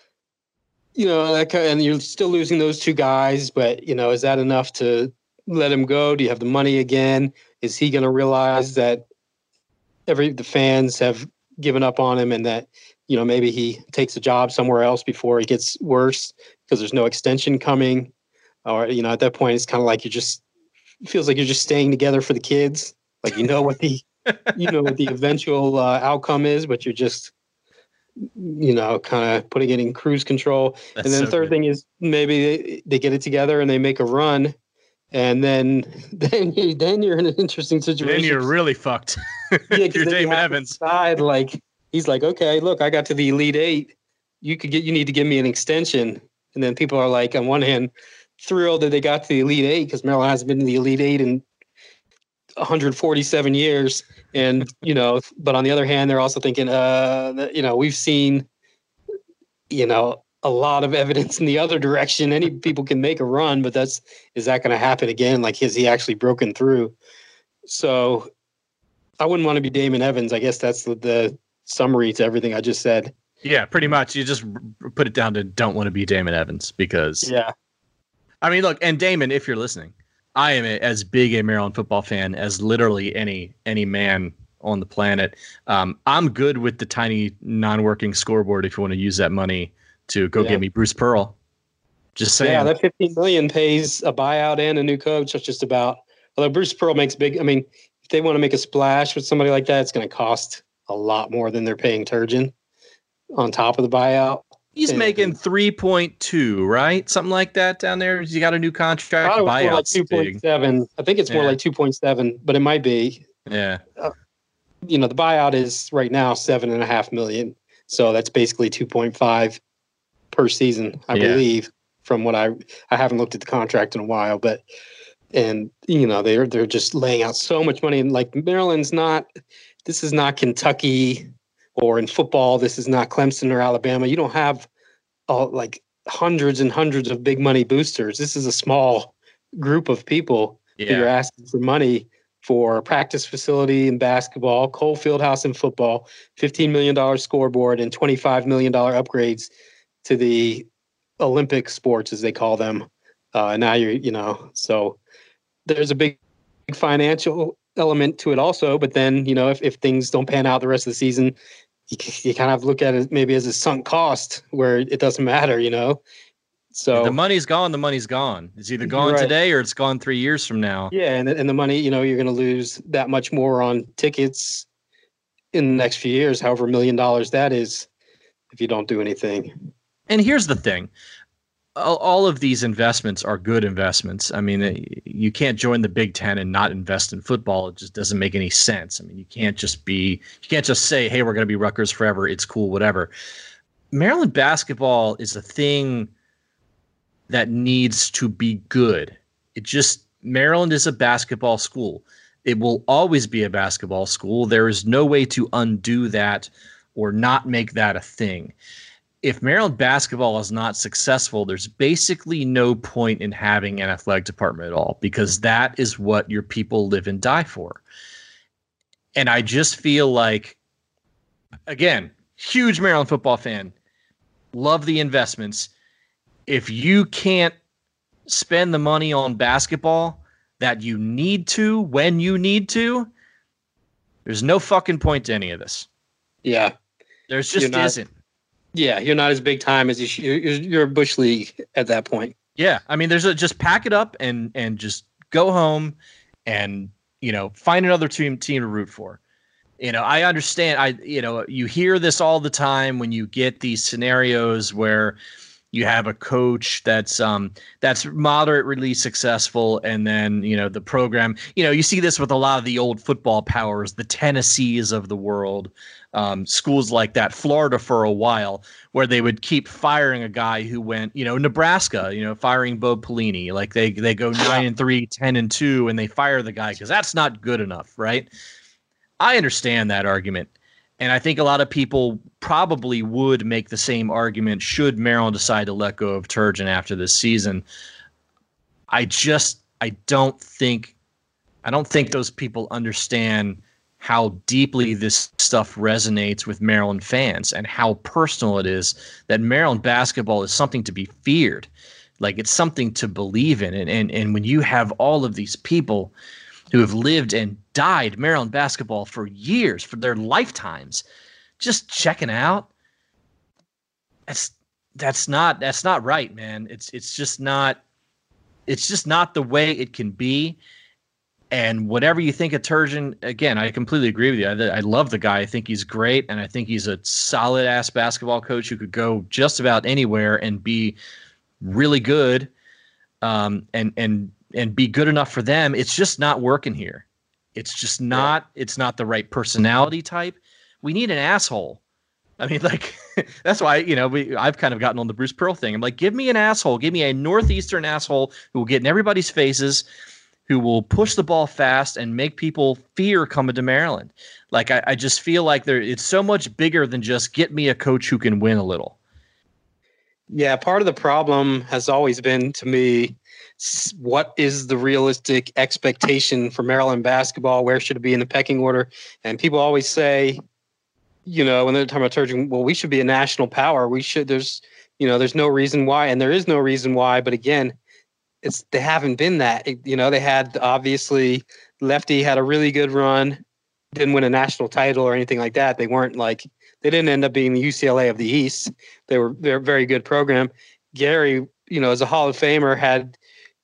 you know, that kind of, and you're still losing those two guys. But you know, is that enough to let him go? Do you have the money again? Is he going to realize that every the fans have given up on him, and that you know maybe he takes a job somewhere else before it gets worse because there's no extension coming? Or, you know, at that point, it's kind of like you're just feels like you're just staying together for the kids. Like, you know what the, you know, what the eventual uh, outcome is, but you're just, you know, kind of putting it in cruise control. That's and then so the third good. thing is maybe they, they get it together and they make a run. And then, then, you, then you're in an interesting situation. Then you're really fucked. Yeah, you're Damon you Evans. Decide, like, he's like, okay, look, I got to the Elite Eight. You could get, you need to give me an extension. And then people are like, on one hand, thrilled that they got to the Elite Eight because Maryland hasn't been in the Elite Eight in one hundred forty-seven years. And, you know, but on the other hand, they're also thinking, uh, you know, we've seen, you know, a lot of evidence in the other direction. Any people can make a run, but that's, is that going to happen again? Like, has he actually broken through? So I wouldn't want to be Damon Evans. I guess that's the, the summary to everything I just said. Yeah, pretty much. You just put it down to don't want to be Damon Evans because yeah. I mean, look, and Damon, if you're listening, I am a, as big a Maryland football fan as literally any any man on the planet. Um, I'm good with the tiny non-working scoreboard if you want to use that money to go yeah. get me Bruce Pearl. Just saying. Yeah, that fifteen million dollars pays a buyout and a new coach. That's just about. Although Bruce Pearl makes big. I mean, if they want to make a splash with somebody like that, it's going to cost a lot more than they're paying Turgeon on top of the buyout. He's and, making three point two, right? Something like that down there. He got a new contract. I thought it was more like two point seven. I think it's more yeah. like two point seven, but it might be. Yeah. Uh, you know, the buyout is right now seven and a half million. So that's basically two point five per season, I yeah. believe, from what I, I haven't looked at the contract in a while, but, and, you know, they're, they're just laying out so much money. And like Maryland's not, this is not Kentucky. Or in football, this is not Clemson or Alabama. You don't have uh, like hundreds and hundreds of big money boosters. This is a small group of people yeah. that you're asking for money for a practice facility in basketball, Cole Fieldhouse in football, fifteen million dollars scoreboard, and twenty-five million dollars upgrades to the Olympic sports, as they call them. Uh, and now you're, you know, so there's a big financial element to it also. But then, you know, if, if things don't pan out the rest of the season, You, you kind of look at it maybe as a sunk cost where it doesn't matter, you know? So if the money's gone, the money's gone. It's either gone right. today or it's gone three years from now. Yeah. And, and the money, you know, you're going to lose that much more on tickets in the next few years, however million dollars that is, if you don't do anything. And here's the thing. All of these investments are good investments. I mean, you can't join the Big Ten and not invest in football. It just doesn't make any sense. I mean, you can't just be, you can't just say, hey, we're going to be Rutgers forever. It's cool, whatever. Maryland basketball is a thing that needs to be good. It just, Maryland is a basketball school. It will always be a basketball school. There is no way to undo that or not make that a thing. If Maryland basketball is not successful, there's basically no point in having an athletic department at all, because that is what your people live and die for. And I just feel like, again, huge Maryland football fan, love the investments. If you can't spend the money on basketball, that you need to when you need to, there's no fucking point to any of this. Yeah. There's just not, isn't. Yeah, you're not as big time as you sh- you're, you're a Bush League at that point. Yeah, I mean, there's a just pack it up and and just go home and, you know, find another team team to root for. You know, I understand. I you know, you hear this all the time when you get these scenarios where you have a coach that's um that's moderately successful, and then, you know, the program, you know, you see this with a lot of the old football powers, the Tennessees of the world, um, schools like that, Florida for a while, where they would keep firing a guy who went, you know, Nebraska, you know, firing Bo Pelini, like they they go nine and three, ten and two, and they fire the guy because that's not good enough, right? I understand that argument. And I think a lot of people probably would make the same argument should Maryland decide to let go of Turgeon after this season. I just I don't think I don't think those people understand how deeply this stuff resonates with Maryland fans and how personal it is that Maryland basketball is something to be feared. Like, it's something to believe in. And and, and when you have all of these people who have lived and died Maryland basketball for years, for their lifetimes, just checking out, that's that's not that's not right, man. It's it's just not it's just not the way it can be. And whatever you think of Turgeon, again, I completely agree with you. I, I love the guy. I think he's great, and I think he's a solid ass basketball coach who could go just about anywhere and be really good, um, and and. and be good enough for them. It's just not working here. It's just not, yeah. It's not the right personality type. We need an asshole. I mean, like, that's why, you know, we, I've kind of gotten on the Bruce Pearl thing. I'm like, give me an asshole. Give me a Northeastern asshole who will get in everybody's faces, who will push the ball fast and make people fear coming to Maryland. Like, I, I just feel like there, it's so much bigger than just get me a coach who can win a little. Yeah. Part of the problem has always been, to me, what is the realistic expectation for Maryland basketball? Where should it be in the pecking order? And people always say, you know, when they're talking about Turgeon, well, we should be a national power. We should, there's, you know, there's no reason why. And there is no reason why. But again, it's, they haven't been that. It, you know, they had, obviously, Lefty had a really good run, didn't win a national title or anything like that. They weren't like, they didn't end up being the U C L A of the East. They were, they're a very good program. Gary, you know, as a Hall of Famer, had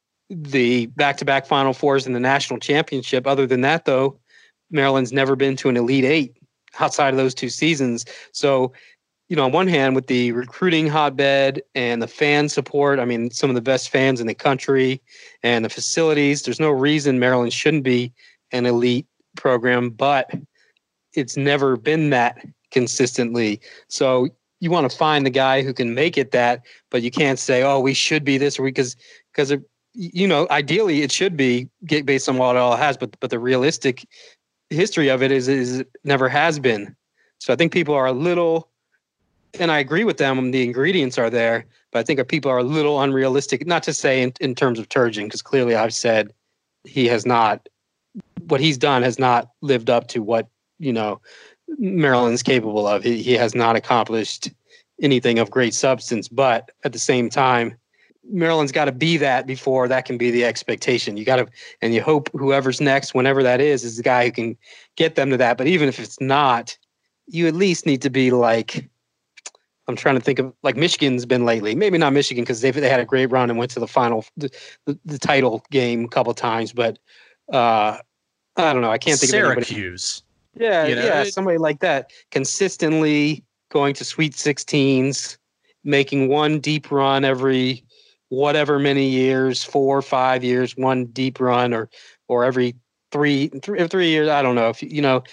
the back-to-back Final Fours in the national championship. Other than that, though, Maryland's never been to an Elite Eight outside of those two seasons. So, you know, on one hand, with the recruiting hotbed and the fan support, I mean, some of the best fans in the country and the facilities, there's no reason Maryland shouldn't be an elite program, but it's never been that consistently. So you want to find the guy who can make it that, but you can't say, oh, we should be this, or because because it, you know, ideally it should be based on what it all has, but but the realistic history of it is is it never has been. So I think people are a little, and I agree with them, the ingredients are there, but I think people are a little unrealistic, not to say in, in terms of Turgeon, because clearly I've said he has not, what he's done has not lived up to what, you know, Maryland's capable of. He, he has not accomplished anything of great substance, but at the same time, Maryland's got to be that before that can be the expectation. You got to, and you hope whoever's next, whenever that is, is the guy who can get them to that. But even if it's not, you at least need to be like, I'm trying to think of, like Michigan's been lately. Maybe not Michigan because they they had a great run and went to the final, the, the, the title game a couple of times. But uh, I don't know. I can't think Syracuse. of Syracuse. Yeah, you know, yeah, it, somebody like that. Consistently going to Sweet sixteens, making one deep run every whatever many years, four or five years, one deep run, or or every three three, three years. I don't know if you know.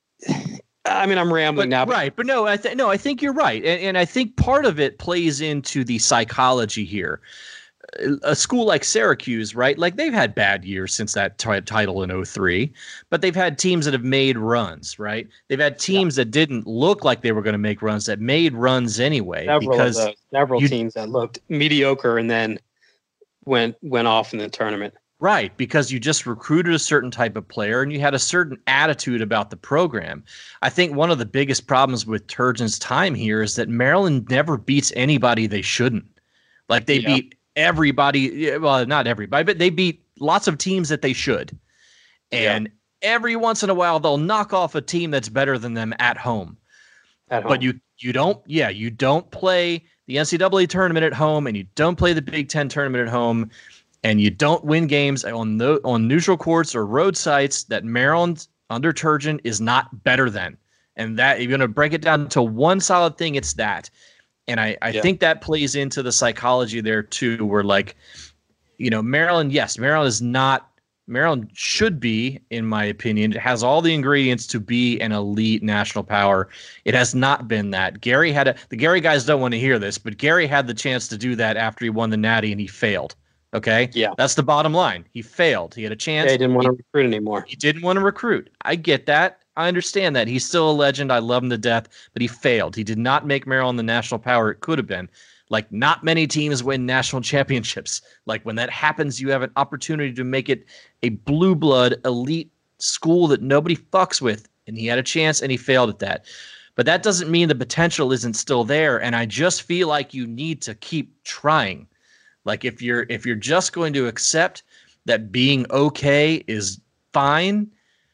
I mean, I'm rambling but, now. But right, but no, I th- no, I think you're right, and, and I think part of it plays into the psychology here. A school like Syracuse, right? Like they've had bad years since that t- title in oh three, but they've had teams that have made runs, right? They've had teams yeah. that didn't look like they were going to make runs that made runs anyway. Several because of those, several you, teams that looked mediocre and then went went off in the tournament. Right, because you just recruited a certain type of player and you had a certain attitude about the program. I think one of the biggest problems with Turgeon's time here is that Maryland never beats anybody they shouldn't. Like they yeah. beat everybody, well, not everybody, but they beat lots of teams that they should. And yeah. every once in a while, they'll knock off a team that's better than them at home. At home. But you you don't, yeah, you don't play the N C double A tournament at home, and you don't play the Big Ten tournament at home, and you don't win games on the, on neutral courts or road sites that Maryland under Turgeon is not better than. And that, you're going to break it down to one solid thing, it's that. And I, I yeah. think that plays into the psychology there too, where like, you know, Maryland, yes, Maryland is not, Maryland should be, in my opinion, it has all the ingredients to be an elite national power. It has not been that. Gary had a, the Gary guys don't want to hear this, but Gary had the chance to do that after he won the Natty and he failed. Okay. Yeah. That's the bottom line. He failed. He had a chance. Yeah, he didn't want he, to recruit anymore. He didn't want to recruit. I get that. I understand that. He's still a legend. I love him to death, but he failed. He did not make Maryland the national power it could have been. Like, not many teams win national championships. Like, when that happens, you have an opportunity to make it a blue blood elite school that nobody fucks with. And he had a chance and he failed at that. But that doesn't mean the potential isn't still there. And I just feel like you need to keep trying. Like, if you're if you're just going to accept that being okay is fine,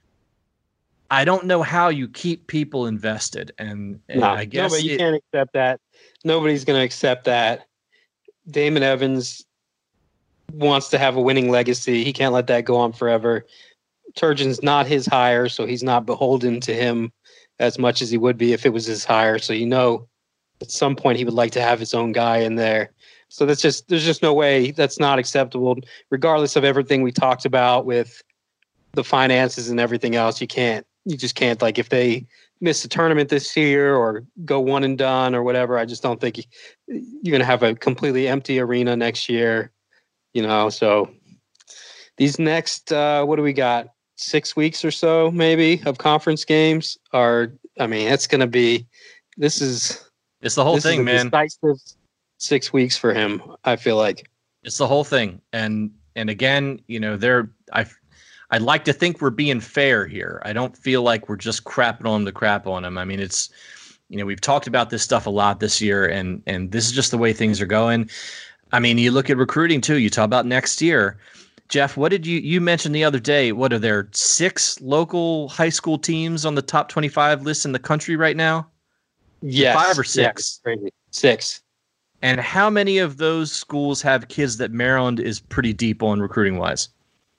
I don't know how you keep people invested. And, and no, I guess no, but you it, can't accept that. Nobody's going to accept that. Damon Evans wants to have a winning legacy. He can't let that go on forever. Turgeon's not his hire, so he's not beholden to him as much as he would be if it was his hire. So, you know, at some point he would like to have his own guy in there. So that's just, there's just no way that's not acceptable, regardless of everything we talked about with the finances and everything else. You can't, you just can't, like, if they miss a tournament this year or go one and done or whatever, I just don't think you're going to have a completely empty arena next year, you know? So these next, uh, what do we got? Six weeks or so, maybe, of conference games are, I mean, it's going to be, this is, it's the whole thing, man. Decisive six weeks for him, I feel like. It's the whole thing. And, and again, you know, they're, I, I'd like to think we're being fair here. I don't feel like we're just crapping on him to crap on him. I mean, it's, you know, we've talked about this stuff a lot this year, and, and this is just the way things are going. I mean, you look at recruiting too. You talk about next year. Jeff, what did you, you mentioned the other day, what are there, six local high school teams on the top twenty-five list in the country right now? Yes. Five or six? Yeah, six. And how many of those schools have kids that Maryland is pretty deep on recruiting wise?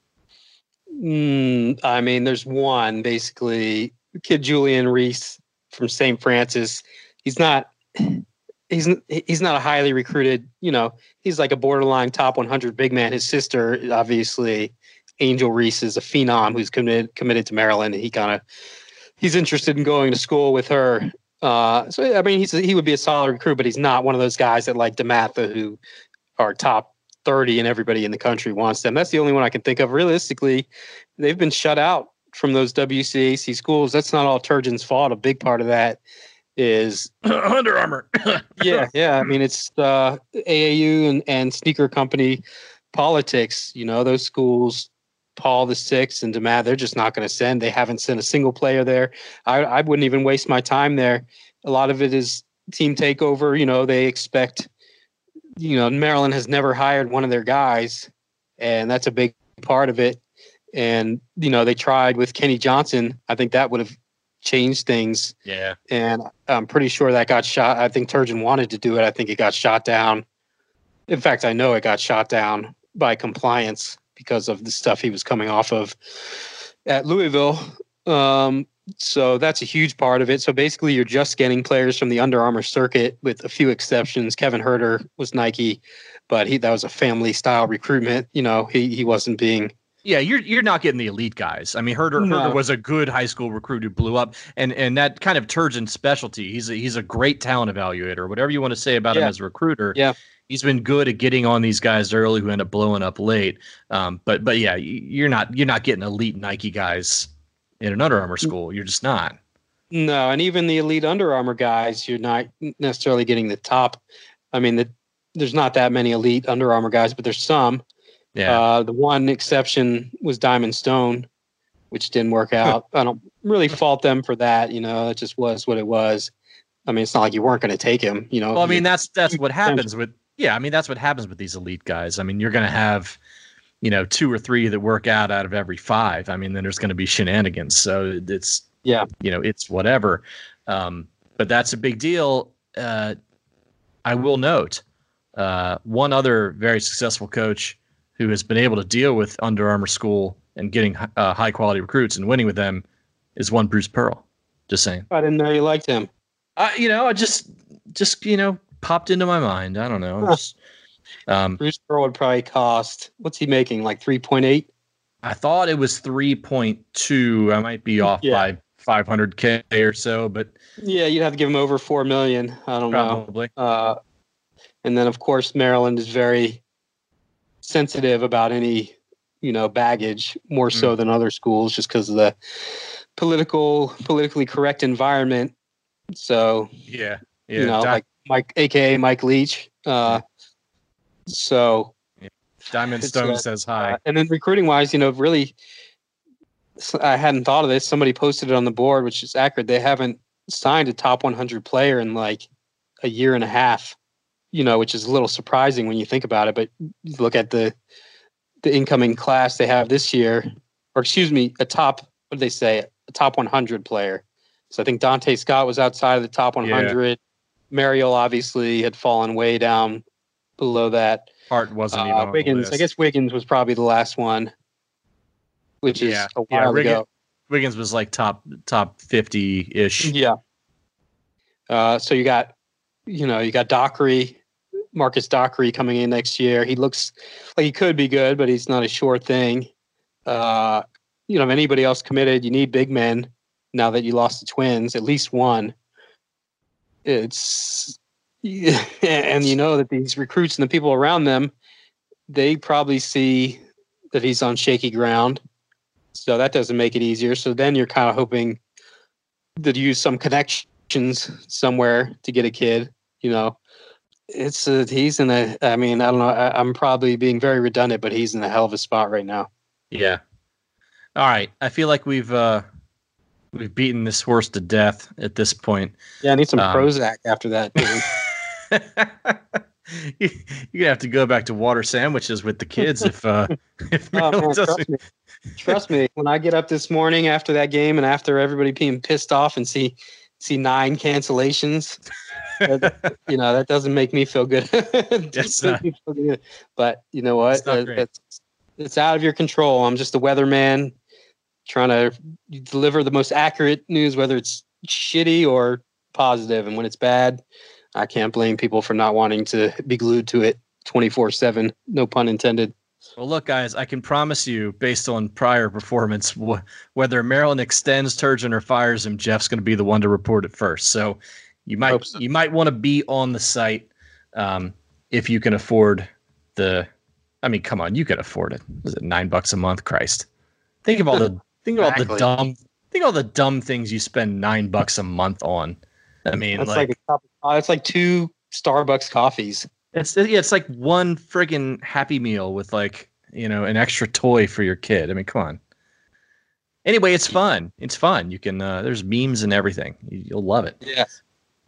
Mm, I mean, there's one, basically, kid Julian Reese from Saint Francis. He's not, he's he's not a highly recruited, you know, he's like a borderline top one hundred big man. His sister, obviously, Angel Reese, is a phenom who's committed committed to Maryland, and he kind of, he's interested in going to school with her. Uh, so, I mean, he's he would be a solid recruit, but he's not one of those guys that, like DeMatha, who are top thirty and everybody in the country wants them. That's the only one I can think of. Realistically, they've been shut out from those W C A C schools. That's not all Turgeon's fault. A big part of that is Under Armour. yeah, yeah. I mean, it's uh, A A U and, and sneaker company politics. You know, those schools, Paul the Sixth and DeMatha, they're just not going to send. They haven't sent a single player there. I, I wouldn't even waste my time there. A lot of it is team takeover. You know, they expect, you know, Maryland has never hired one of their guys, and that's a big part of it. And, you know, they tried with Kenny Johnson. I think that would have changed things. Yeah. And I'm pretty sure that got shot. I think Turgeon wanted to do it. I think it got shot down. In fact, I know it got shot down by compliance because of the stuff he was coming off of at Louisville. Um, so that's a huge part of it. So basically you're just getting players from the Under Armour circuit with a few exceptions. Kevin Herter was Nike, but he, that was a family style recruitment. You know, he, he wasn't being, yeah, you're you're not getting the elite guys. I mean, Herter, No. Herter was a good high school recruit who blew up, and and that kind of Turgeon's specialty. He's a, he's a great talent evaluator. Whatever you want to say about Yeah. him as a recruiter, yeah. he's been good at getting on these guys early who end up blowing up late. Um, but but yeah, you're not you're not getting elite Nike guys in an Under Armour school. You're just not. No, and even the elite Under Armour guys, you're not necessarily getting the top. I mean, the, there's not that many elite Under Armour guys, but there's some. Yeah. Uh, the one exception was Diamond Stone, which didn't work out. I don't really fault them for that. You know, it just was what it was. I mean, it's not like you weren't going to take him. You know. Well, I mean, You- that's that's what happens with. Yeah, I mean, that's what happens with these elite guys. I mean, you're going to have, you know, two or three that work out out of every five, I mean, then there's going to be shenanigans. So it's, yeah, you know, it's whatever. Um, but that's a big deal. Uh, I will note uh, one other very successful coach who has been able to deal with Under Armour School and getting uh, high quality recruits and winning with them is one Bruce Pearl. Just saying. I didn't know you liked him. Uh, you know, I just, just, you know, popped into my mind. I don't know. Just, um, Bruce Pearl would probably cost, what's he making? Like three point eight? I thought it was three point two. I might be off Yeah. by five hundred K or so, but Yeah, you'd have to give him over four million. I don't probably. know. Uh, and then of course Maryland is very sensitive about any, you know, baggage more so Mm. than other schools, just because of the political, politically correct environment. So Yeah. Yeah. you know, Di- like Mike, A K A Mike Leach. Uh, so Diamond it's, Stone uh, says hi. Uh, and then recruiting wise, you know, really, s- I hadn't thought of this. Somebody posted it on the board, which is accurate. They haven't signed a top one hundred player in like a year and a half, you know, which is a little surprising when you think about it. But you look at the the incoming class they have this year, or excuse me, a top, what did they say? A top one hundred player. So I think Dante Scott was outside of the top one hundred. Yeah. Mariel obviously had fallen way down below that. Hart wasn't Uh, even on Wiggins, the list. I guess Wiggins was probably the last one, which is Yeah. a Yeah, while Wiggins- ago. Wiggins was like top top fifty ish. Yeah. Uh, so you got, you know, you got Dockery, Marcus Dockery coming in next year. He looks like he could be good, but he's not a sure thing. Uh, you know, if anybody else committed, you need big men now that you lost the Twins, at least one. It's, and you know that these recruits and the people around them, they probably see that he's on shaky ground. So that doesn't make it easier. So then you're kind of hoping that you use some connections somewhere to get a kid, you know. It's uh, he's in a, I mean, I don't know. I, I'm probably being very redundant, but he's in a hell of a spot right now. Yeah. All right. I feel like we've uh, we've beaten this horse to death at this point. Yeah, I need some Um, Prozac after that. you, you're gonna have to go back to water sandwiches with the kids if uh, if Oh, Maryland man, doesn't. trust me. Trust me, when I get up this morning after that game and after everybody being pissed off and see see nine cancellations, that, you know, that doesn't make me feel good. It It's doesn't not. make me feel good. But you know what? It's not Uh, great. it's, it's out of your control. I'm just a weatherman trying to deliver the most accurate news, whether it's shitty or positive. And when it's bad, I can't blame people for not wanting to be glued to it twenty-four seven. No pun intended. Well, look, guys, I can promise you, based on prior performance, wh- whether Maryland extends Turgeon or fires him, Jeff's going to be the one to report it first. So you might Hope so. you might want to be on the site um, if you can afford the. I mean, come on, you can afford it. Is it nine bucks a month? Christ, think of all the think of all the Exactly. dumb think of all the dumb things you spend nine bucks a month on. I mean, That's like, like, a cup. Uh, it's like two Starbucks coffees. it's yeah, it's like one friggin' Happy Meal with like, you know, an extra toy for your kid. I mean, come on. Anyway, it's fun. It's fun. You can uh, there's memes and everything. You, you'll love it. Yes.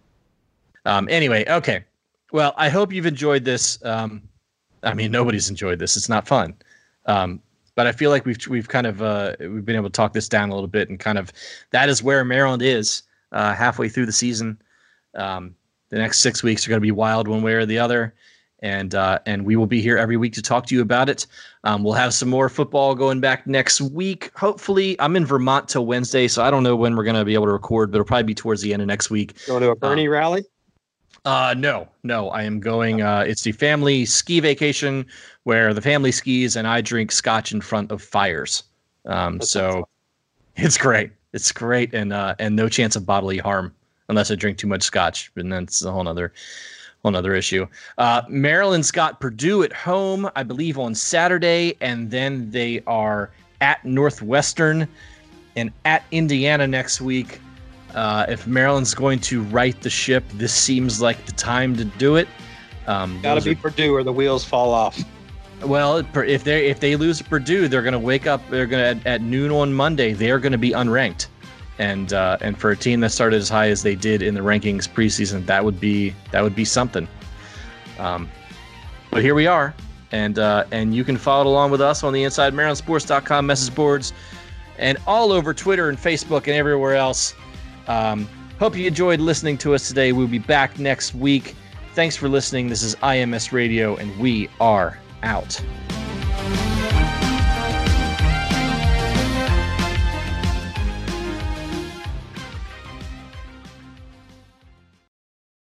Um. Anyway, okay. Well, I hope you've enjoyed this. Um, I mean, nobody's enjoyed this. It's not fun. Um, but I feel like we've we've kind of uh, we've been able to talk this down a little bit, and kind of that is where Maryland is uh, halfway through the season. Um, the next six weeks are going to be wild one way or the other, and uh, and we will be here every week to talk to you about it. Um, we'll have some more football going back next week. Hopefully, I'm in Vermont till Wednesday, so I don't know when we're going to be able to record, but it'll probably be towards the end of next week. Going to a Bernie Um, rally? Uh, no, no, I am going. Uh, it's the family ski vacation where the family skis and I drink scotch in front of fires. Um, That sounds so awesome. it's great. It's great, and uh, and no chance of bodily harm unless I drink too much scotch, and then it's a whole nother, whole nother issue. Uh, Maryland's got Purdue at home, I believe, on Saturday, and then they are at Northwestern and at Indiana next week. Uh, if Maryland's going to right the ship, this seems like the time to do it. Um, Got to those be are- Purdue or the wheels fall off. well, if they if they lose to Purdue, they're going to wake up. They're going to at, at noon on Monday. They are going to be unranked, and uh, and for a team that started as high as they did in the rankings preseason, that would be that would be something. Um, but here we are. And uh, and you can follow along with us on the Inside Maryland Sports dot com message boards and all over Twitter and Facebook and everywhere else. Um, hope you enjoyed listening to us today. We'll be back next week. Thanks for listening. This is I M S Radio, and we are out.